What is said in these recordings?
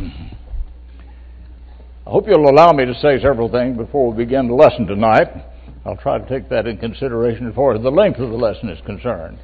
I hope you'll allow me to say several things before we begin the lesson tonight. I'll try to take that in consideration as far as the length of the lesson is concerned.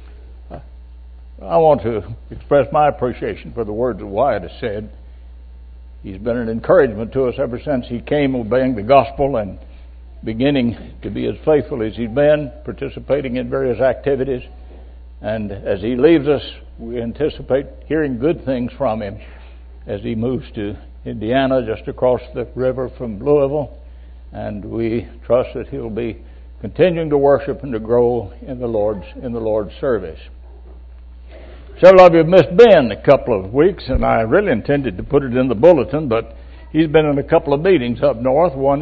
I want to express my appreciation for the words that Wyatt has said. He's been an encouragement to us ever since he came obeying the gospel and beginning to be as faithful as he's been, participating in various activities. And as he leaves us, we anticipate hearing good things from him as he moves to Indiana, just across the river from Louisville. And we trust that he'll be continuing to worship and to grow in the Lord's service. Several of you have missed Ben a couple of weeks, and I really intended to put it in the bulletin, but he's been in a couple of meetings up north, one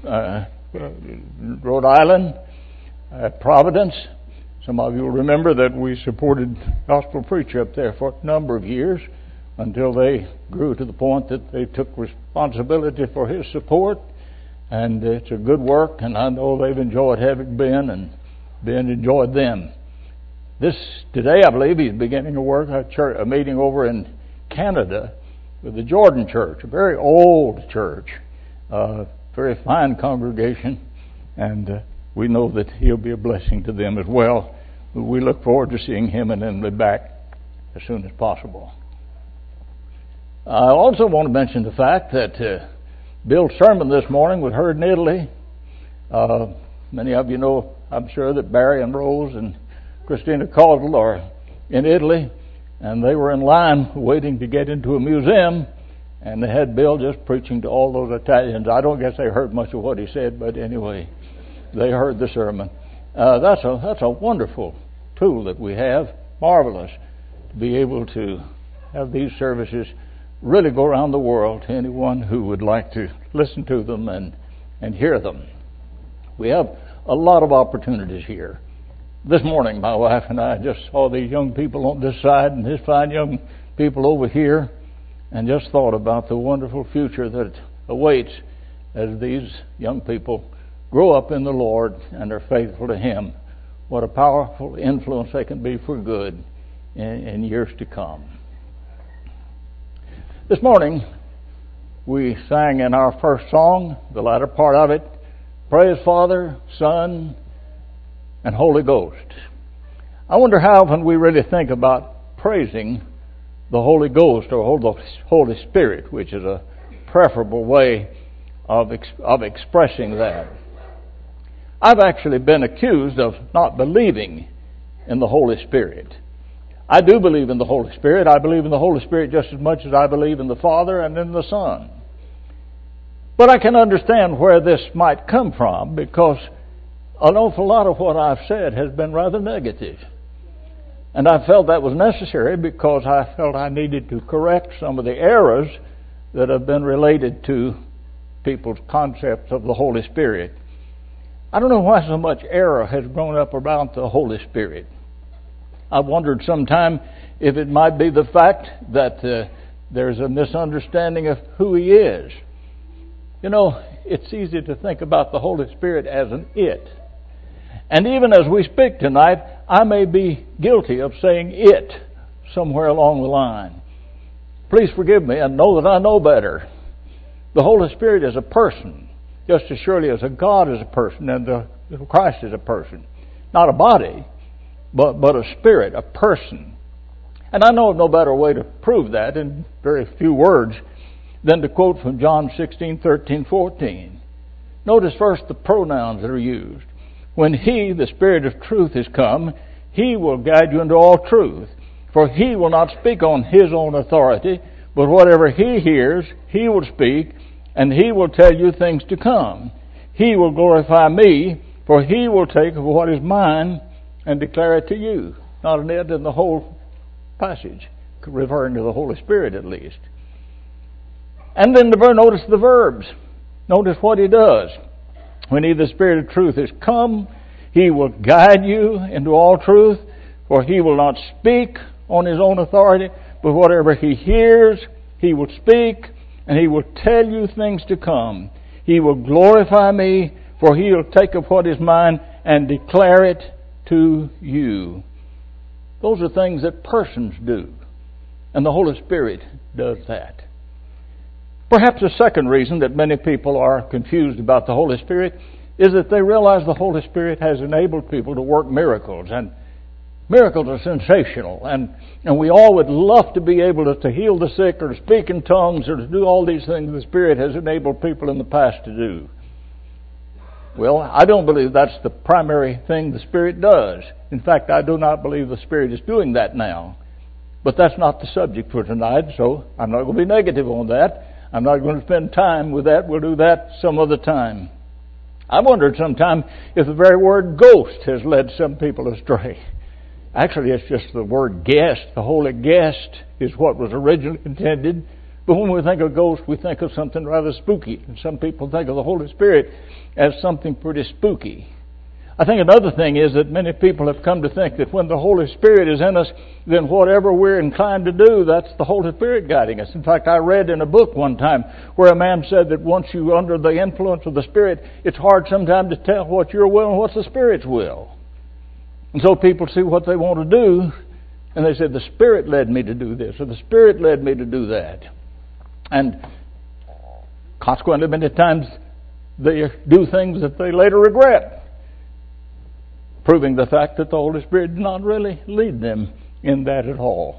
in Rhode Island, at Providence. Some of you will remember that we supported gospel preacher up there for a number of years until they grew to the point that they took responsibility for his support. And it's a good work, and I know they've enjoyed having Ben, and Ben enjoyed them. Today, I believe, he's beginning to work a meeting over in Canada with the Jordan Church, a very old church, very fine congregation, and we know that he'll be a blessing to them as well. We look forward to seeing him and Emily back as soon as possible. I also want to mention the fact that Bill's sermon this morning was heard in Italy. Many of you know, I'm sure, that Barry and Rose and Christina Caudle are in Italy, and they were in line waiting to get into a museum, and they had Bill just preaching to all those Italians. I don't guess they heard much of what he said, but anyway, they heard the sermon. That's a wonderful tool that we have, marvelous, to be able to have these services really go around the world to anyone who would like to listen to them and hear them. We have a lot of opportunities here. This morning, my wife and I just saw these young people on this side and these fine young people over here, and just thought about the wonderful future that awaits as these young people grow up in the Lord and are faithful to Him. What a powerful influence they can be for good in years to come. This morning, we sang in our first song, the latter part of it, Praise Father, Son, and Holy Ghost. I wonder how often we really think about praising the Holy Ghost or the Holy Spirit, which is a preferable way of expressing that. I've actually been accused of not believing in the Holy Spirit. I do believe in the Holy Spirit. I believe in the Holy Spirit just as much as I believe in the Father and in the Son. But I can understand where this might come from, because an awful lot of what I've said has been rather negative. And I felt that was necessary because I felt I needed to correct some of the errors that have been related to people's concepts of the Holy Spirit. I don't know why so much error has grown up around the Holy Spirit. I've wondered sometime if it might be the fact that there's a misunderstanding of who He is. You know, it's easy to think about the Holy Spirit as an it. And even as we speak tonight, I may be guilty of saying it somewhere along the line. Please forgive me and know that I know better. The Holy Spirit is a person, just as surely as a God is a person and Christ is a person. Not a body, but a spirit, a person. And I know of no better way to prove that in very few words than to quote from John 16:13-14. Notice first the pronouns that are used. When He, the Spirit of truth, is come, He will guide you into all truth. For He will not speak on His own authority, but whatever He hears, He will speak, and He will tell you things to come. He will glorify Me, for He will take of what is mine and declare it to you. Not an it in the whole passage, referring to the Holy Spirit at least. And then notice the verbs. Notice what He does. When He, the Spirit of truth, is come, He will guide you into all truth, for He will not speak on His own authority, but whatever He hears, He will speak, and He will tell you things to come. He will glorify Me, for He will take of what is mine and declare it to you. Those are things that persons do, and the Holy Spirit does that. Perhaps the second reason that many people are confused about the Holy Spirit is that they realize the Holy Spirit has enabled people to work miracles, and miracles are sensational, and we all would love to be able to heal the sick or to speak in tongues or to do all these things the Spirit has enabled people in the past to do. Well, I don't believe that's the primary thing the Spirit does. In fact, I do not believe the Spirit is doing that now. But that's not the subject for tonight, so I'm not going to be negative on that. I'm not going to spend time with that. We'll do that some other time. I wondered sometime if the very word ghost has led some people astray. Actually, it's just the word guest. The Holy Guest is what was originally intended. But when we think of ghost, we think of something rather spooky. And some people think of the Holy Spirit as something pretty spooky. I think another thing is that many people have come to think that when the Holy Spirit is in us, then whatever we're inclined to do, that's the Holy Spirit guiding us. In fact, I read in a book one time where a man said that once you're under the influence of the Spirit, it's hard sometimes to tell what your will and what's the Spirit's will. And so people see what they want to do, and they say, the Spirit led me to do this, or the Spirit led me to do that. And consequently, many times they do things that they later regret, proving the fact that the Holy Spirit did not really lead them in that at all.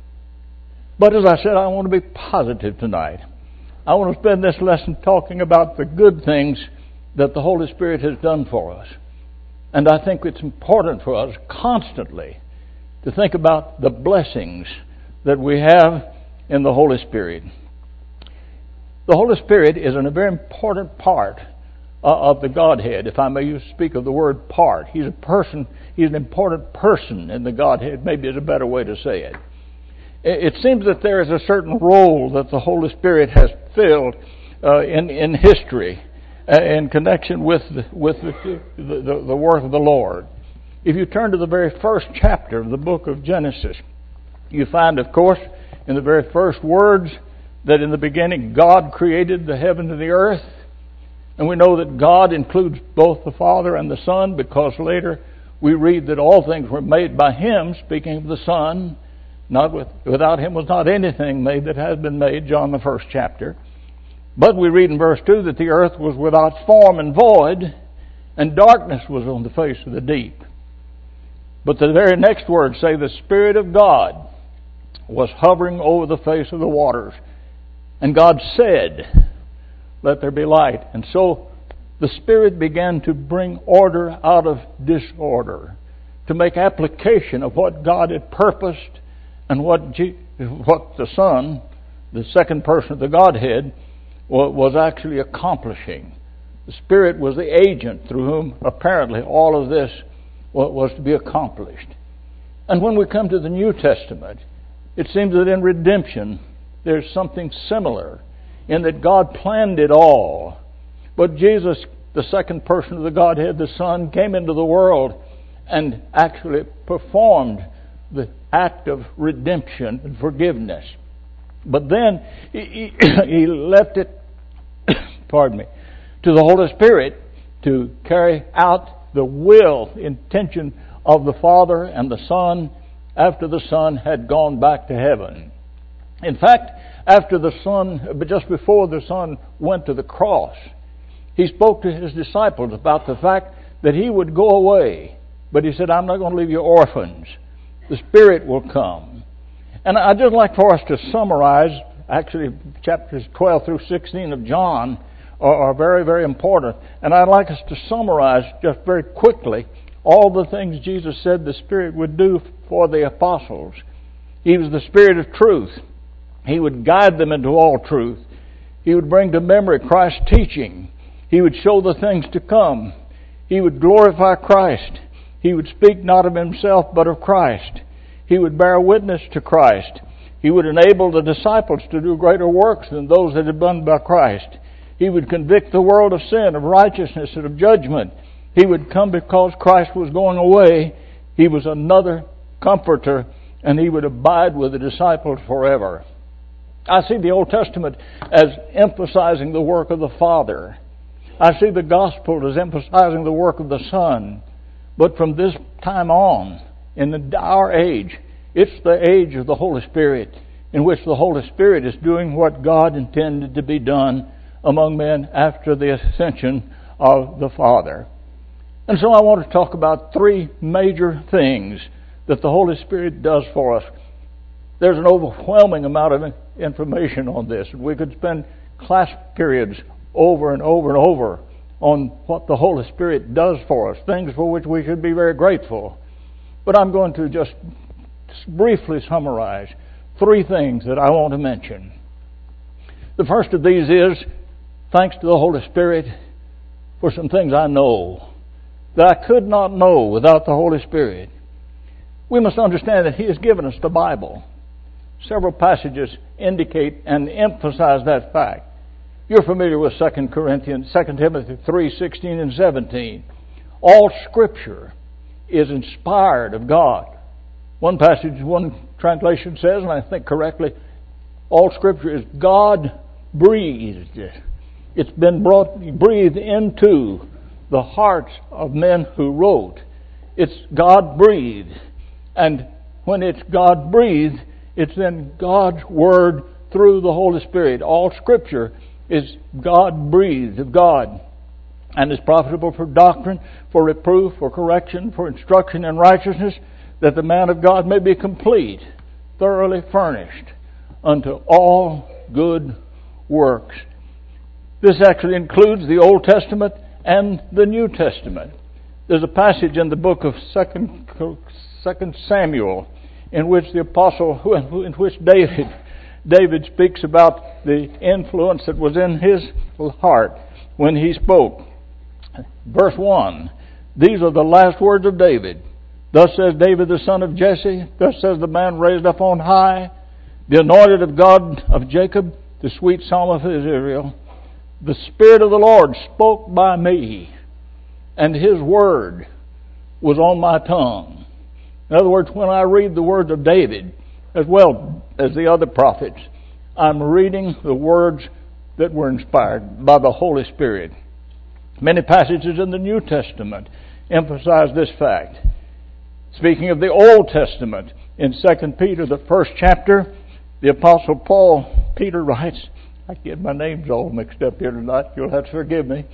But as I said, I want to be positive tonight. I want to spend this lesson talking about the good things that the Holy Spirit has done for us. And I think it's important for us constantly to think about the blessings that we have in the Holy Spirit. The Holy Spirit is a very important part of the Godhead, if I may speak of the word part. He's a person, he's an important person in the Godhead, maybe is a better way to say it. It seems that there is a certain role that the Holy Spirit has filled in history in connection with the work of the Lord. If you turn to the very first chapter of the book of Genesis, you find, of course, in the very first words, that in the beginning God created the heaven and the earth. And we know that God includes both the Father and the Son, because later we read that all things were made by Him, speaking of the Son. Without Him was not anything made that has been made, John the first chapter. But we read in verse 2 that the earth was without form and void, and darkness was on the face of the deep. But the very next words say the Spirit of God was hovering over the face of the waters. And God said, let there be light. And so the Spirit began to bring order out of disorder, to make application of what God had purposed and what the Son, the second person of the Godhead, was actually accomplishing. The Spirit was the agent through whom apparently all of this was to be accomplished. And when we come to the New Testament, it seems that in redemption there's something similar, in that God planned it all. But Jesus, the second person of the Godhead, the Son, came into the world and actually performed the act of redemption and forgiveness. But then he left it, to the Holy Spirit to carry out the will, intention of the Father and the Son after the Son had gone back to heaven. In fact, after the Son, just before the Son went to the cross, He spoke to His disciples about the fact that He would go away. But He said, I'm not going to leave you orphans. The Spirit will come. And I'd just like for us to summarize, actually chapters 12 through 16 of John are very, very important. And I'd like us to summarize just very quickly all the things Jesus said the Spirit would do for the apostles. He was the Spirit of truth. He would guide them into all truth. He would bring to memory Christ's teaching. He would show the things to come. He would glorify Christ. He would speak not of Himself but of Christ. He would bear witness to Christ. He would enable the disciples to do greater works than those that had been done by Christ. He would convict the world of sin, of righteousness, and of judgment. He would come because Christ was going away. He was another comforter, and He would abide with the disciples forever. I see the Old Testament as emphasizing the work of the Father. I see the Gospel as emphasizing the work of the Son. But from this time on, in our age, it's the age of the Holy Spirit. in which the Holy Spirit is doing what God intended to be done among men after the ascension of the Father. And so I want to talk about three major things that the Holy Spirit does for us. There's an overwhelming amount of information on this. We could spend class periods over and over and over on what the Holy Spirit does for us, things for which we should be very grateful. But I'm going to just briefly summarize three things that I want to mention. The first of these is, thanks to the Holy Spirit for some things I know that I could not know without the Holy Spirit. We must understand that He has given us the Bible. Several passages indicate and emphasize that fact. You're familiar with 2 Timothy 3:16 and 17. All Scripture is inspired of God. One passage, one translation says, and I think correctly, all Scripture is God-breathed. It's been breathed into the hearts of men who wrote. It's God-breathed. And when it's God-breathed, it's then God's Word through the Holy Spirit. All Scripture is God-breathed of God, and is profitable for doctrine, for reproof, for correction, for instruction in righteousness, that the man of God may be complete, thoroughly furnished unto all good works. This actually includes the Old Testament and the New Testament. There's a passage in the book of 2 Samuel in which the apostle, in which David speaks about the influence that was in his heart when he spoke. Verse 1, these are the last words of David. Thus says David the son of Jesse, thus says the man raised up on high, the anointed of God of Jacob, the sweet psalm of Israel. The Spirit of the Lord spoke by me, and His word was on my tongue. In other words, when I read the words of David, as well as the other prophets, I'm reading the words that were inspired by the Holy Spirit. Many passages in the New Testament emphasize this fact. Speaking of the Old Testament, in 2 Peter, the first chapter, the Apostle Peter writes, I get my names all mixed up here tonight, you'll have to forgive me.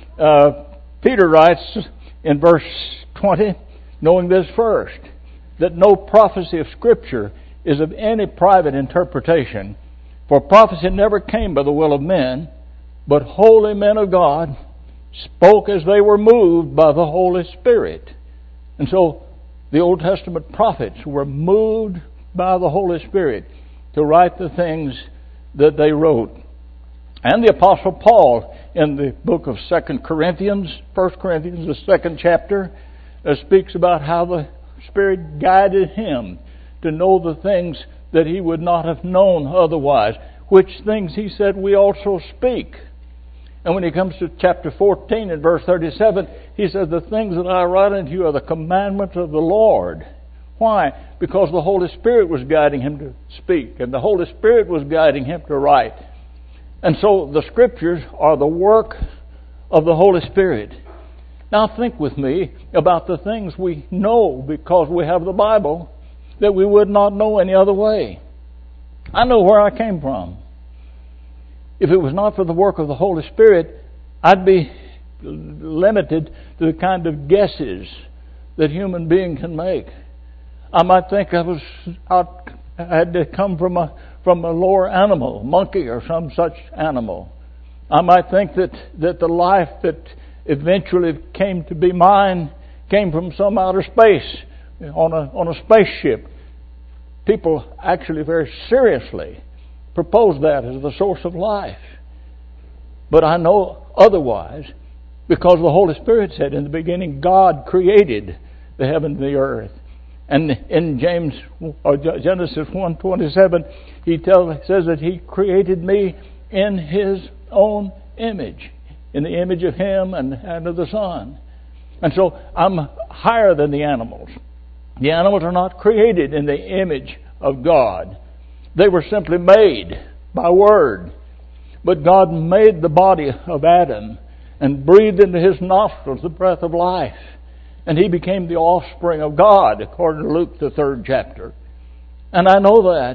Peter writes in verse 20, knowing this first, that no prophecy of Scripture is of any private interpretation, for prophecy never came by the will of men, but holy men of God spoke as they were moved by the Holy Spirit. And so the Old Testament prophets were moved by the Holy Spirit to write the things that they wrote. And the Apostle Paul, in the book of 2 Corinthians, 1 Corinthians, the second chapter, speaks about how the Spirit guided him to know the things that he would not have known otherwise, which things, he said, we also speak. And when he comes to chapter 14 and verse 37, he says, the things that I write unto you are the commandments of the Lord. Why? Because the Holy Spirit was guiding him to speak, and the Holy Spirit was guiding him to write. And so the Scriptures are the work of the Holy Spirit. Now think with me about the things we know because we have the Bible that we would not know any other way. I know where I came from. If it was not for the work of the Holy Spirit, I'd be limited to the kind of guesses that human beings can make. I might think I had to come from a lower animal, monkey or some such animal. I might think that the life that eventually came to be mine came from some outer space on a spaceship. People actually very seriously propose that as the source of life. But I know otherwise because the Holy Spirit said in the beginning God created the heaven and the earth. And in Genesis 1:27, he says that He created me in His own image, in the image of Him and of the Son. And so I'm higher than the animals. The animals are not created in the image of God. They were simply made by word. But God made the body of Adam and breathed into his nostrils the breath of life. And he became the offspring of God, according to Luke, the 3rd chapter. And I know that.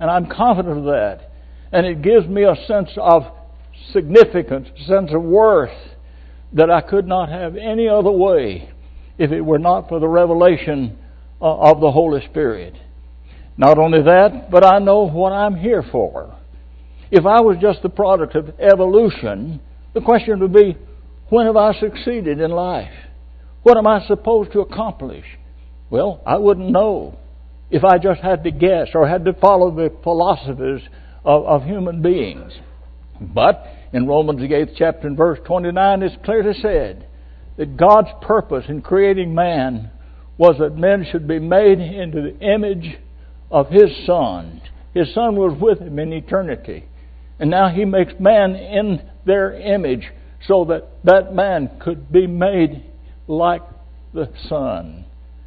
And I'm confident of that. And it gives me a sense of significance, a sense of worth that I could not have any other way if it were not for the revelation of the Holy Spirit. Not only that, but I know what I'm here for. If I was just the product of evolution, the question would be, when have I succeeded in life? What am I supposed to accomplish? Well, I wouldn't know if I just had to guess or had to follow the philosophies of human beings. But in Romans the 8th chapter and verse 29, it's clearly said that God's purpose in creating man was that men should be made into the image of His Son. His Son was with Him in eternity. And now He makes man in their image so that that man could be made like the Son.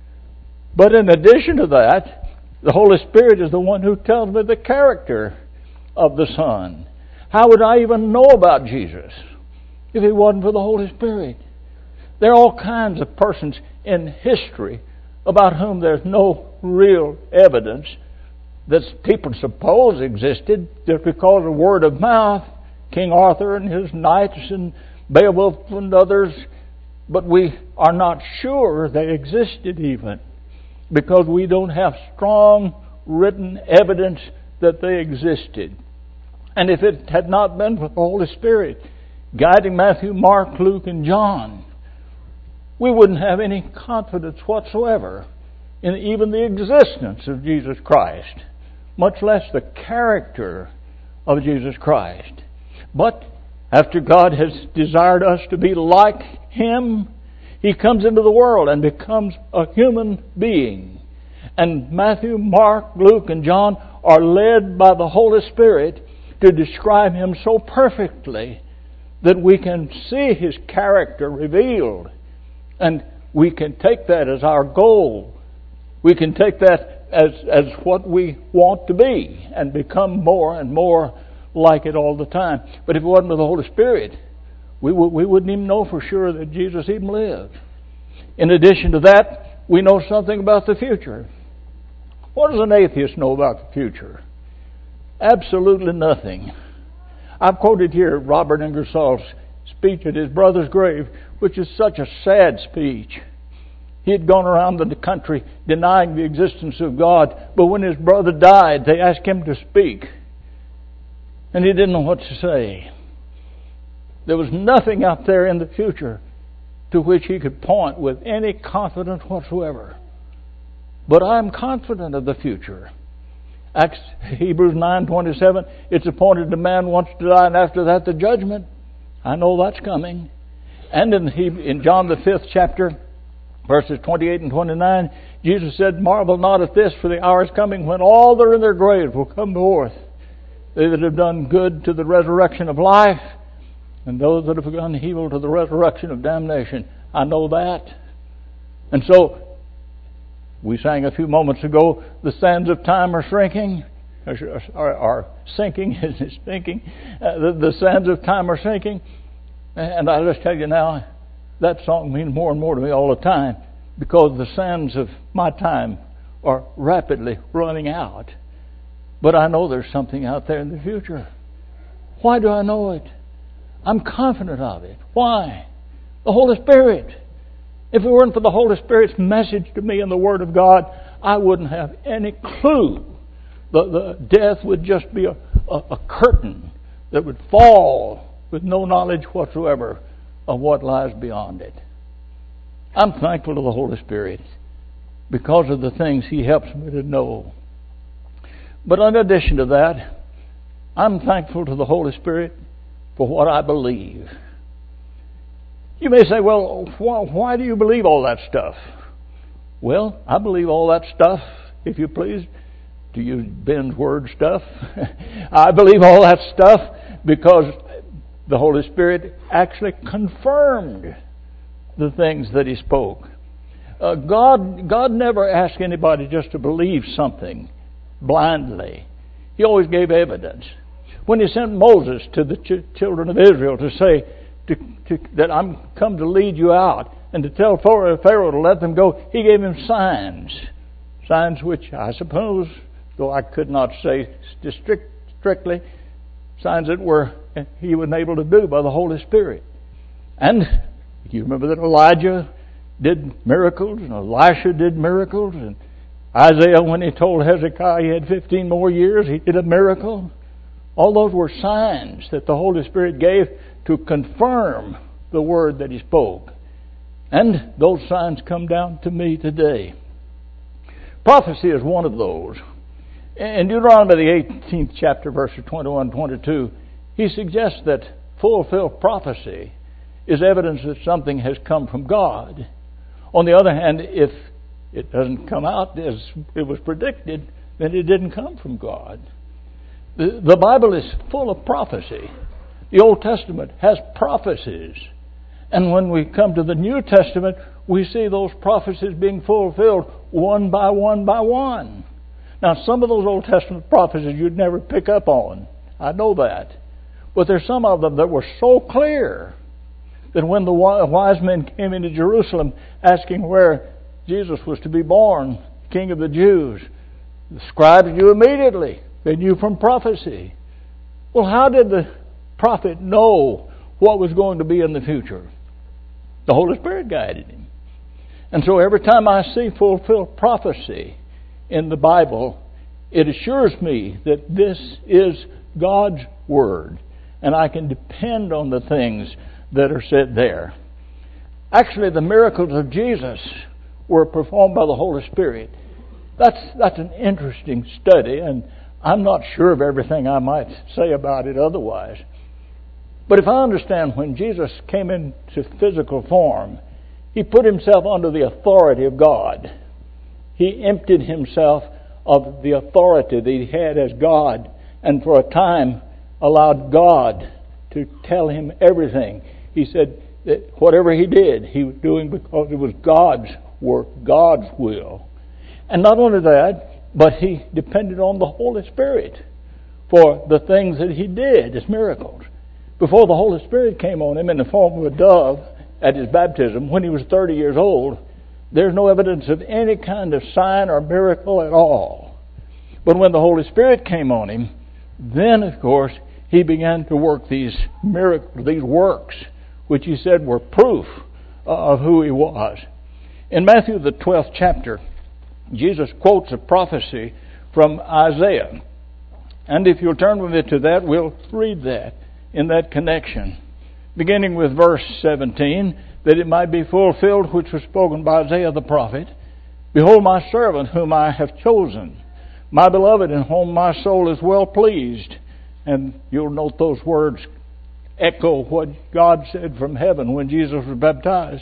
But in addition to that, the Holy Spirit is the one who tells me the character of the Son. How would I even know about Jesus if it wasn't for the Holy Spirit? There are all kinds of persons in history about whom there's no real evidence that people suppose existed just because of word of mouth. King Arthur and his knights and Beowulf and others. But we are not sure they existed even, because we don't have strong written evidence that they existed. And if it had not been for the Holy Spirit guiding Matthew, Mark, Luke, and John, we wouldn't have any confidence whatsoever in even the existence of Jesus Christ, much less the character of Jesus Christ. But after God has desired us to be like Him, He comes into the world and becomes a human being. And Matthew, Mark, Luke, and John are led by the Holy Spirit to describe Him so perfectly that we can see His character revealed. And we can take that as our goal. We can take that as what we want to be and become more and more like it all the time. But if it wasn't for the Holy Spirit, we wouldn't even know for sure that Jesus even lived. In addition to that, we know something about the future. What does an atheist know about the future? Absolutely nothing. I've quoted here Robert Ingersoll's speech at his brother's grave, which is such a sad speech. He had gone around the country denying the existence of God, but when his brother died, they asked him to speak. And he didn't know what to say. There was nothing out there in the future to which he could point with any confidence whatsoever. But I'm confident of the future. Hebrews 9:27, it's appointed a man once to die, and after that the judgment. I know that's coming. And in John the 5th chapter, verses 28 and 29, Jesus said, "Marvel not at this, for the hour is coming when all that are in their graves will come forth. They that have done good to the resurrection of life, and those that have done evil to the resurrection of damnation." I know that. And so, we sang a few moments ago, the sands of time are shrinking, are sinking, isn't it sinking? The sands of time are sinking. And I'll just tell you now, that song means more and more to me all the time, because the sands of my time are rapidly running out. But I know there's something out there in the future. Why do I know it? I'm confident of it. Why? The Holy Spirit. If it weren't for the Holy Spirit's message to me in the Word of God, I wouldn't have any clue. The death would just be a curtain that would fall with no knowledge whatsoever of what lies beyond it. I'm thankful to the Holy Spirit because of the things He helps me to know. But in addition to that, I'm thankful to the Holy Spirit for what I believe. You may say, well, why do you believe all that stuff? Well, I believe all that stuff, if you please, to use Ben's word, stuff. I believe all that stuff because the Holy Spirit actually confirmed the things that He spoke. God never asked anybody just to believe something blindly. He always gave evidence. When He sent Moses to the children of Israel to say that I'm come to lead you out and to tell Pharaoh to let them go, He gave him signs which I suppose though I could not say strictly, signs that he was able to do by the Holy Spirit. And you remember that Elijah did miracles, and Elisha did miracles, and Isaiah, when he told Hezekiah he had 15 more years, he did a miracle. All those were signs that the Holy Spirit gave to confirm the word that he spoke. And those signs come down to me today. Prophecy is one of those. In Deuteronomy, the 18th chapter, verses 21 and 22, he suggests that fulfilled prophecy is evidence that something has come from God. On the other hand, if it doesn't come out as it was predicted, then it didn't come from God. The Bible is full of prophecy. The Old Testament has prophecies. And when we come to the New Testament, we see those prophecies being fulfilled one by one by one. Now, some of those Old Testament prophecies you'd never pick up on. I know that. But there's some of them that were so clear that when the wise men came into Jerusalem asking where Jesus was to be born, King of the Jews, the scribes knew immediately. They knew from prophecy. Well, how did the prophet know what was going to be in the future? The Holy Spirit guided him. And so every time I see fulfilled prophecy in the Bible, it assures me that this is God's Word, and I can depend on the things that are said there. Actually, the miracles of Jesus were performed by the Holy Spirit. That's an interesting study, and I'm not sure of everything I might say about it otherwise. But if I understand, when Jesus came into physical form, He put Himself under the authority of God. He emptied Himself of the authority that He had as God, and for a time allowed God to tell Him everything. He said that whatever He did, He was doing because it was God's work, God's will. And not only that, but He depended on the Holy Spirit for the things that He did as miracles. Before the Holy Spirit came on Him in the form of a dove at His baptism, when He was 30 years old, there's no evidence of any kind of sign or miracle at all. But when the Holy Spirit came on Him, then, of course, He began to work these miracles, these works, which He said were proof of who He was. In Matthew, the 12th chapter, Jesus quotes a prophecy from Isaiah. And if you'll turn with me to that, we'll read that in that connection. Beginning with verse 17, that it might be fulfilled which was spoken by Isaiah the prophet. Behold my servant whom I have chosen, my beloved in whom my soul is well pleased. And you'll note those words echo what God said from heaven when Jesus was baptized.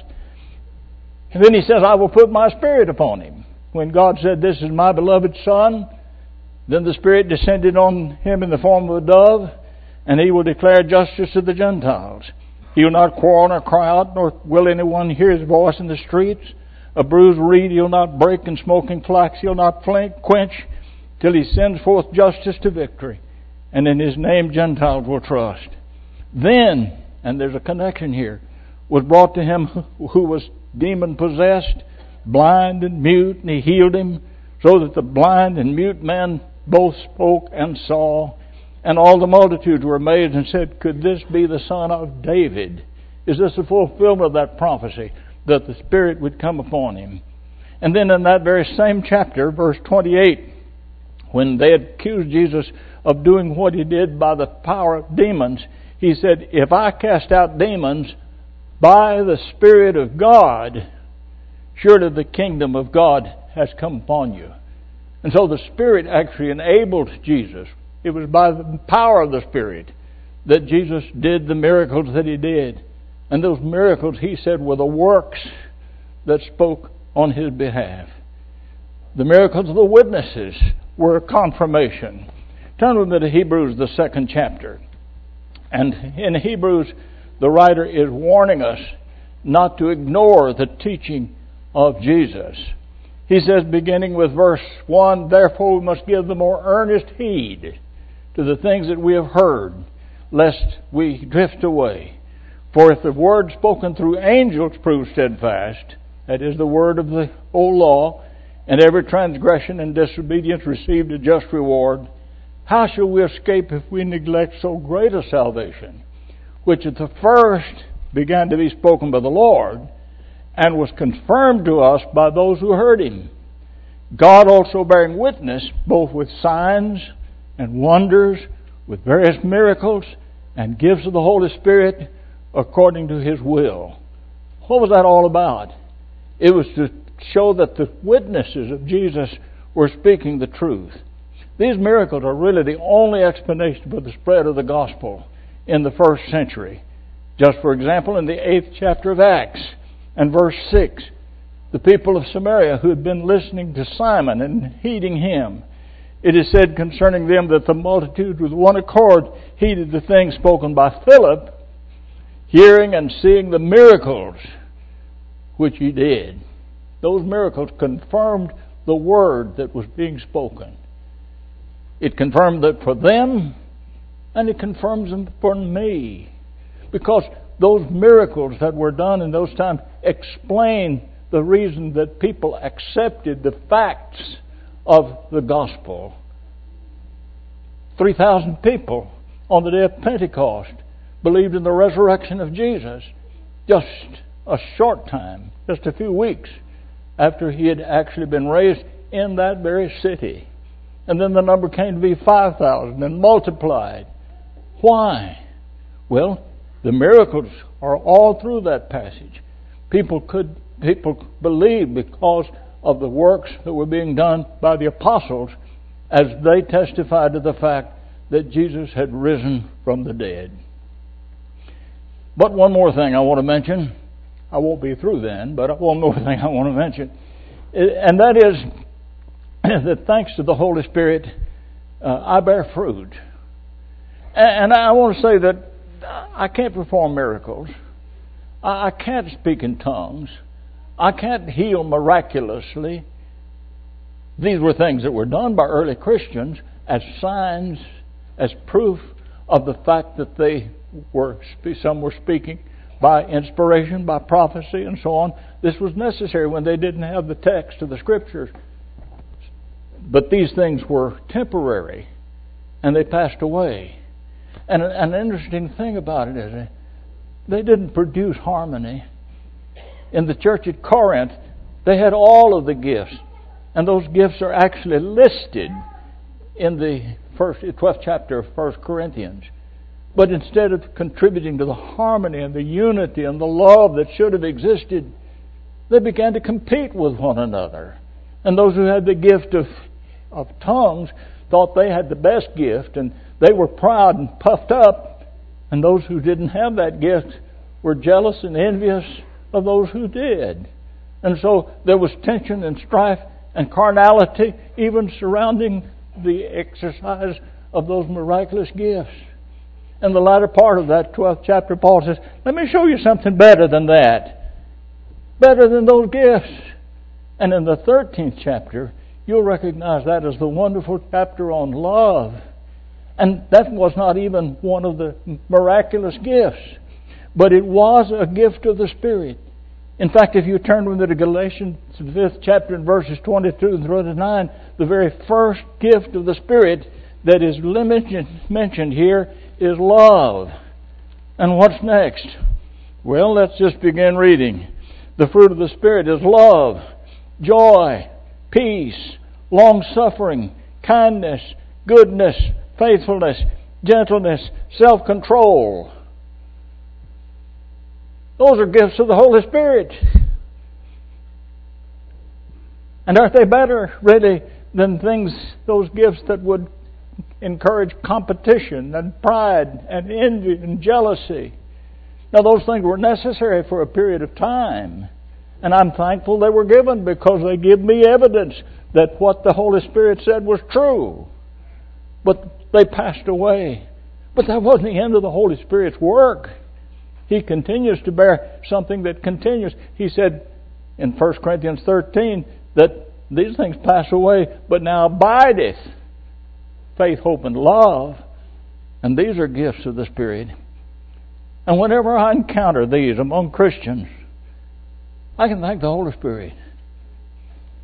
And then He says, I will put my Spirit upon him. When God said, this is my beloved Son, then the Spirit descended on Him in the form of a dove, and He will declare justice to the Gentiles. He will not quarrel nor cry out, nor will anyone hear His voice in the streets. A bruised reed He'll not break, and smoking flax He'll not quench, till He sends forth justice to victory. And in His name Gentiles will trust. Then, and there's a connection here, was brought to him who was demon-possessed, blind and mute, and He healed him, so that the blind and mute man both spoke and saw. And all the multitudes were amazed and said, could this be the Son of David? Is this a fulfillment of that prophecy, that the Spirit would come upon him? And then in that very same chapter, verse 28, when they had accused Jesus of doing what He did by the power of demons, He said, if I cast out demons by the Spirit of God, surely the kingdom of God has come upon you. And so the Spirit actually enabled Jesus. It was by the power of the Spirit that Jesus did the miracles that He did. And those miracles, He said, were the works that spoke on His behalf. The miracles of the witnesses were a confirmation. Turn with me to Hebrews, the 2nd chapter. And in Hebrews, the writer is warning us not to ignore the teaching of Jesus. He says, beginning with verse 1, therefore we must give the more earnest heed to the things that we have heard, lest we drift away. For if the word spoken through angels proved steadfast, that is the word of the old law, and every transgression and disobedience received a just reward, how shall we escape if we neglect so great a salvation, which at the first began to be spoken by the Lord, and was confirmed to us by those who heard him? God also bearing witness, both with signs and wonders, with various miracles, and gifts of the Holy Spirit according to his will. What was that all about? It was to show that the witnesses of Jesus were speaking the truth. These miracles are really the only explanation for the spread of the gospel in the first century. Just for example, in the 8th chapter of Acts and verse 6, the people of Samaria who had been listening to Simon and heeding him, it is said concerning them that the multitude with one accord heeded the things spoken by Philip, hearing and seeing the miracles which he did. Those miracles confirmed the word that was being spoken. It confirmed that for them, and it confirms them for me. Because those miracles that were done in those times explain the reason that people accepted the facts of the gospel. 3,000 people on the day of Pentecost believed in the resurrection of Jesus just a short time, just a few weeks after he had actually been raised in that very city. And then the number came to be 5,000 and multiplied. Why? Well, the miracles are all through that passage. People believed because of the works that were being done by the apostles as they testified to the fact that Jesus had risen from the dead. But one more thing I want to mention. I won't be through then, but one more thing I want to mention. And that is that thanks to the Holy Spirit, I bear fruit. And I want to say that I can't perform miracles. I can't speak in tongues. I can't heal miraculously. These were things that were done by early Christians as signs, as proof of the fact that some were speaking by inspiration, by prophecy, and so on. This was necessary when they didn't have the text of the Scriptures. But these things were temporary, and they passed away. And an interesting thing about it is they didn't produce harmony. In the church at Corinth, they had all of the gifts, and those gifts are actually listed in the 12th chapter of 1 Corinthians. But instead of contributing to the harmony and the unity and the love that should have existed, they began to compete with one another. And those who had the gift of tongues thought they had the best gift, and they were proud and puffed up. And those who didn't have that gift were jealous and envious of those who did. And so there was tension and strife and carnality even surrounding the exercise of those miraculous gifts. In the latter part of that 12th chapter, Paul says, let me show you something better than that. Better than those gifts. And in the 13th chapter, you'll recognize that as the wonderful chapter on love. And that was not even one of the miraculous gifts, but it was a gift of the Spirit. In fact, if you turn with me to Galatians, the 5th chapter, and verses 22 and 29, the very first gift of the Spirit that is mentioned here is love. And what's next? Well, let's just begin reading. The fruit of the Spirit is love, joy, peace, long-suffering, kindness, goodness, faithfulness, gentleness, self-control. Those are gifts of the Holy Spirit. And aren't they better, really, than those gifts that would encourage competition and pride and envy and jealousy? Now, those things were necessary for a period of time. And I'm thankful they were given, because they give me evidence that what the Holy Spirit said was true. But they passed away. But that wasn't the end of the Holy Spirit's work. He continues to bear something that continues. He said in 1 Corinthians 13 that these things pass away, but now abideth faith, hope, and love. And these are gifts of the Spirit. And whenever I encounter these among Christians, I can thank the Holy Spirit.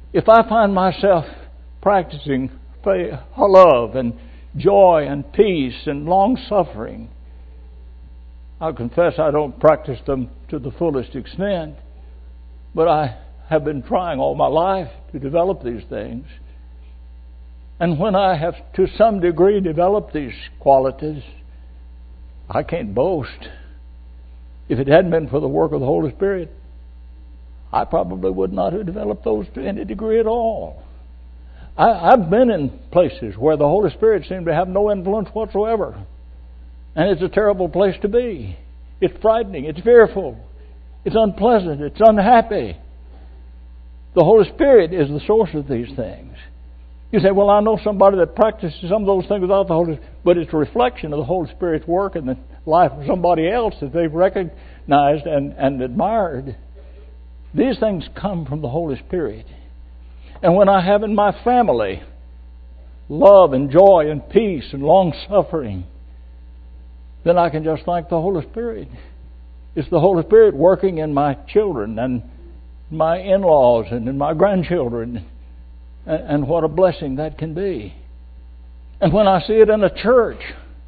if I find myself practicing love and joy and peace and long-suffering, I'll confess I don't practice them to the fullest extent, but I have been trying all my life to develop these things. And when I have to some degree developed these qualities, I can't boast. If it hadn't been for the work of the Holy Spirit, I probably would not have developed those to any degree at all. I've been in places where the Holy Spirit seemed to have no influence whatsoever. And it's a terrible place to be. It's frightening. It's fearful. It's unpleasant. It's unhappy. The Holy Spirit is the source of these things. You say, well, I know somebody that practices some of those things without the Holy Spirit, but it's a reflection of the Holy Spirit's work in the life of somebody else that they've recognized and admired. These things come from the Holy Spirit. And when I have in my family love and joy and peace and long-suffering, then I can just thank the Holy Spirit. It's the Holy Spirit working in my children and my in-laws and in my grandchildren. And what a blessing that can be. And when I see it in a church,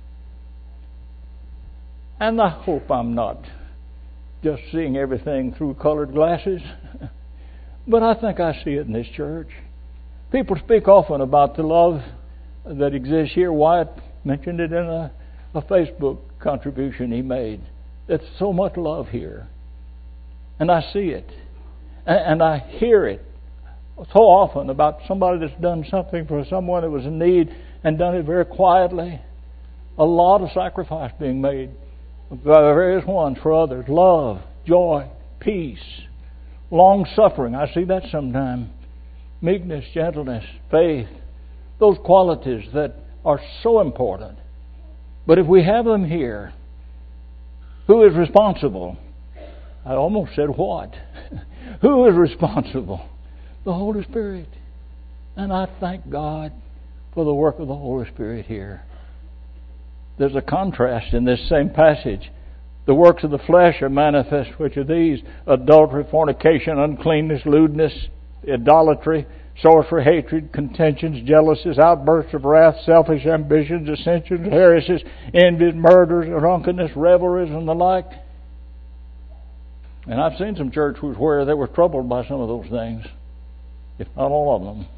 and I hope I'm not just seeing everything through colored glasses, but I think I see it in this church. People speak often about the love that exists here. Wyatt mentioned it in a Facebook contribution he made. There's so much love here. And I see it. And I hear it so often about somebody that's done something for someone that was in need and done it very quietly. A lot of sacrifice being made by various ones for others. Love, joy, peace, long-suffering. I see that sometimes. Meekness, gentleness, faith. Those qualities that are so important. But if we have them here, who is responsible? I almost said what? Who is responsible? The Holy Spirit. And I thank God for the work of the Holy Spirit here. There's a contrast in this same passage. The works of the flesh are manifest, which are these: adultery, fornication, uncleanness, lewdness, idolatry, sorcery, hatred, contentions, jealousies, outbursts of wrath, selfish ambitions, dissensions, heresies, envies, murders, drunkenness, revelries, and the like. And I've seen some churches where they were troubled by some of those things, if not all of them.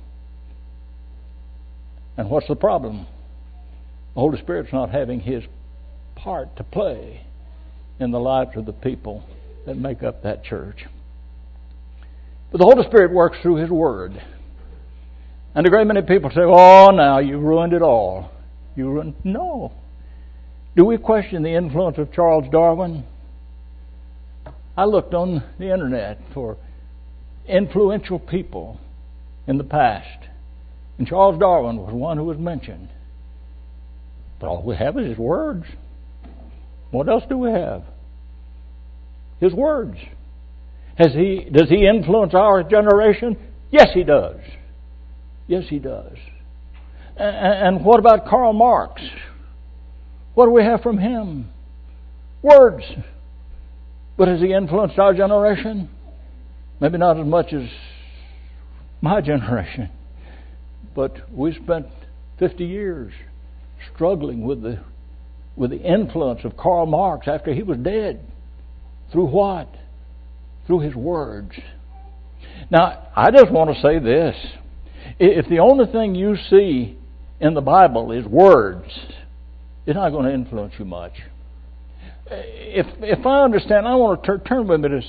And what's the problem? The Holy Spirit's not having His part to play in the lives of the people that make up that church. But the Holy Spirit works through His Word. And a great many people say, oh, now you ruined it all. No. Do we question the influence of Charles Darwin? I looked on the internet for influential people in the past, and Charles Darwin was one who was mentioned. But all we have is his words. What else do we have? His words. Does he influence our generation? Yes, he does. Yes, he does. And what about Karl Marx? What do we have from him? Words. But has he influenced our generation? Maybe not as much as my generation. But we spent 50 years struggling with the influence of Karl Marx after he was dead. Through what? Through his words. Now, I just want to say this. If the only thing you see in the Bible is words, it's not going to influence you much. If I understand, I want to turn with me to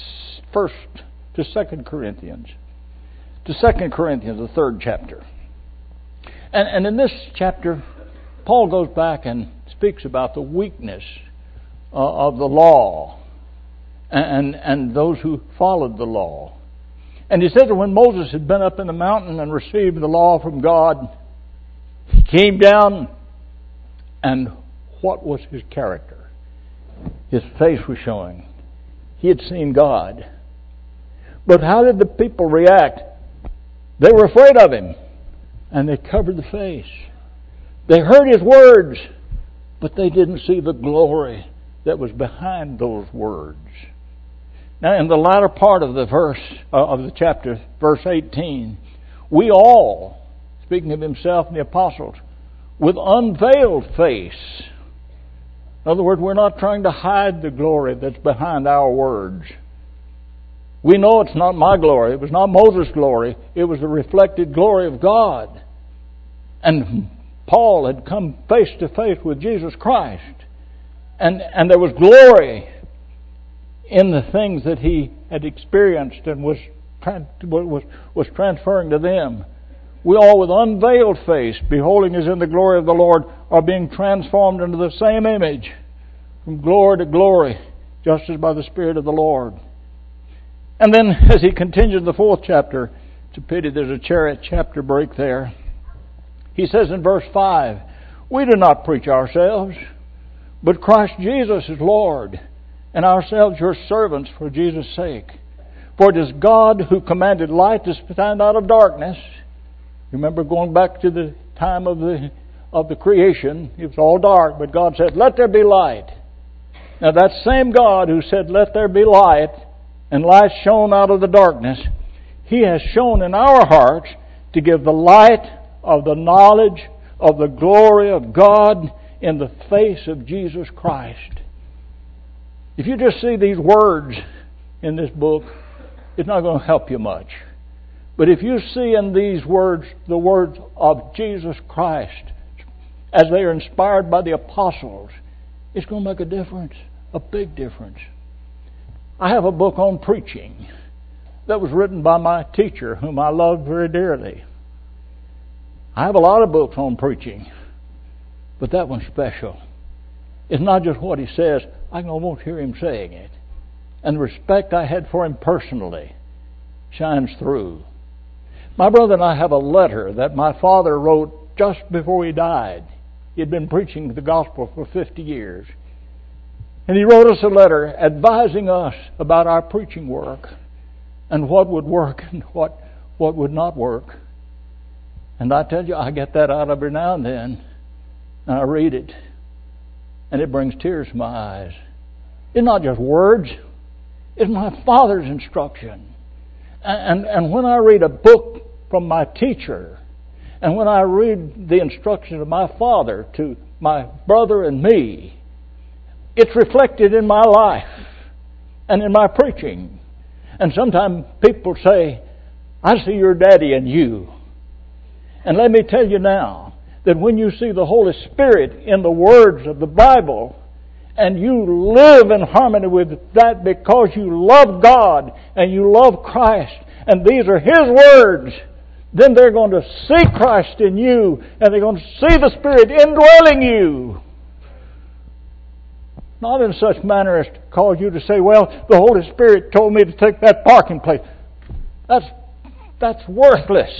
2 Corinthians. To 2 Corinthians, the 3rd chapter. And in this chapter, Paul goes back and speaks about the weakness of the law and those who followed the law. And he said that when Moses had been up in the mountain and received the law from God, he came down, and what was his character? His face was showing. He had seen God. But how did the people react? They were afraid of him, and they covered the face. They heard his words, but they didn't see the glory that was behind those words. Now, in the latter part of the verse of the chapter, verse 18, we all, speaking of himself and the apostles, with unveiled face. In other words, we're not trying to hide the glory that's behind our words. We know it's not my glory. It was not Moses' glory. It was the reflected glory of God. And Paul had come face to face with Jesus Christ. And there was glory in the things that he had experienced and was transferring to them. We all with unveiled face, beholding as in the glory of the Lord, are being transformed into the same image, from glory to glory, just as by the Spirit of the Lord. And then, as he continues in the 4th chapter, it's a pity there's a chapter break there. He says in verse 5, we do not preach ourselves, but Christ Jesus is Lord, and ourselves your servants for Jesus' sake. For it is God who commanded light to stand out of darkness. Remember going back to the time of the creation, it was all dark, but God said, let there be light. Now that same God who said, let there be light, and light shone out of the darkness, He has shone in our hearts to give the light of the knowledge of the glory of God in the face of Jesus Christ. If you just see these words in this book, it's not going to help you much. But if you see in these words the words of Jesus Christ as they are inspired by the apostles, it's going to make a difference, a big difference. I have a book on preaching that was written by my teacher, whom I loved very dearly. I have a lot of books on preaching, but that one's special. It's not just what he says. I can almost hear him saying it. And the respect I had for him personally shines through. My brother and I have a letter that my father wrote just before he died. He had been preaching the gospel for 50 years. And he wrote us a letter advising us about our preaching work and what would work and what would not work. And I tell you, I get that out every now and then, and I read it, and it brings tears to my eyes. It's not just words. It's my father's instruction. And when I read a book from my teacher, and when I read the instruction of my father to my brother and me, it's reflected in my life and in my preaching. And sometimes people say, I see your daddy in you. And let me tell you now, that when you see the Holy Spirit in the words of the Bible, and you live in harmony with that because you love God and you love Christ, and these are His words, then they're going to see Christ in you, and they're going to see the Spirit indwelling you. Not in such manner as to cause you to say, well, the Holy Spirit told me to take that parking place. That's worthless.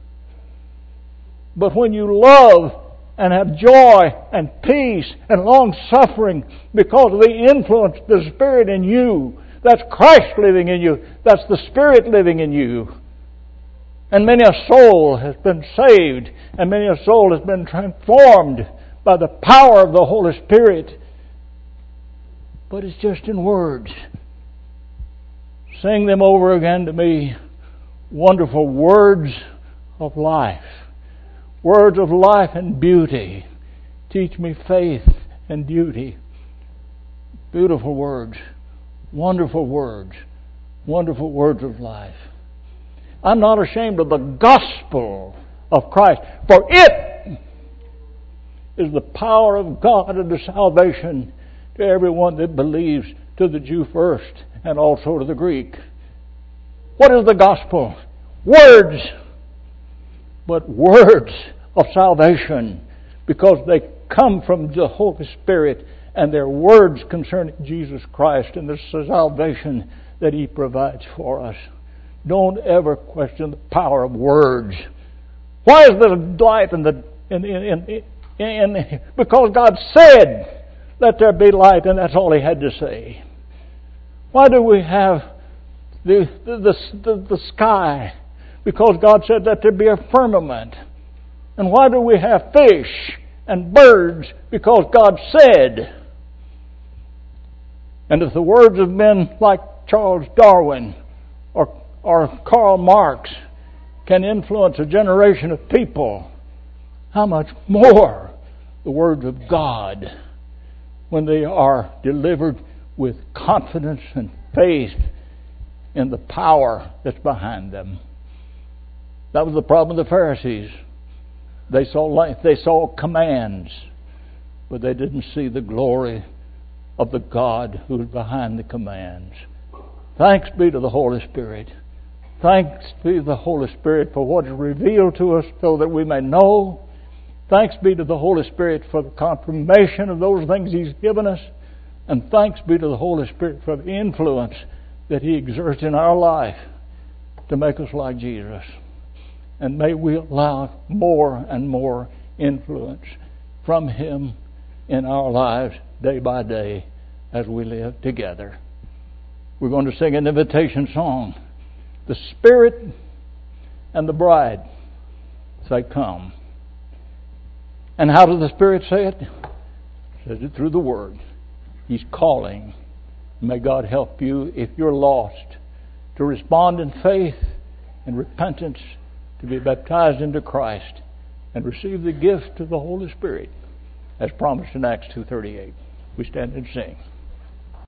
But when you love and have joy and peace and long-suffering because of the influence of the Spirit in you, that's Christ living in you. That's the Spirit living in you. And many a soul has been saved, and many a soul has been transformed by the power of the Holy Spirit. But it's just in words. Sing them over again to me. Wonderful words of life. Words of life and beauty. Teach me faith and duty. Beautiful words. Wonderful words. Wonderful words of life. I'm not ashamed of the gospel of Christ, for it is the power of God unto salvation to everyone that believes, to the Jew first and also to the Greek. What is the gospel? Words. But words of salvation, because they come from the Holy Spirit, and they're words concerning Jesus Christ and the salvation that He provides for us. Don't ever question the power of words. Why is there light because God said, let there be light, and that's all He had to say. Why do we have the sky? Because God said, let there be a firmament. And why do we have fish and birds? Because God said. And if the words have been like Charles Darwin or Karl Marx can influence a generation of people, how much more the words of God, when they are delivered with confidence and faith in the power that's behind them. That was the problem of the Pharisees. They saw commands, but they didn't see the glory of the God who is behind the commands. Thanks be to the Holy Spirit. Thanks be to the Holy Spirit for what is revealed to us so that we may know. Thanks be to the Holy Spirit for the confirmation of those things He's given us. And thanks be to the Holy Spirit for the influence that He exerts in our life to make us like Jesus. And may we allow more and more influence from Him in our lives day by day as we live together. We're going to sing an invitation song. The Spirit and the bride say, "Come." And how does the Spirit say it? He says it through the Word. He's calling. May God help you, if you're lost, to respond in faith and repentance, to be baptized into Christ and receive the gift of the Holy Spirit as promised in Acts 2:38. We stand and sing.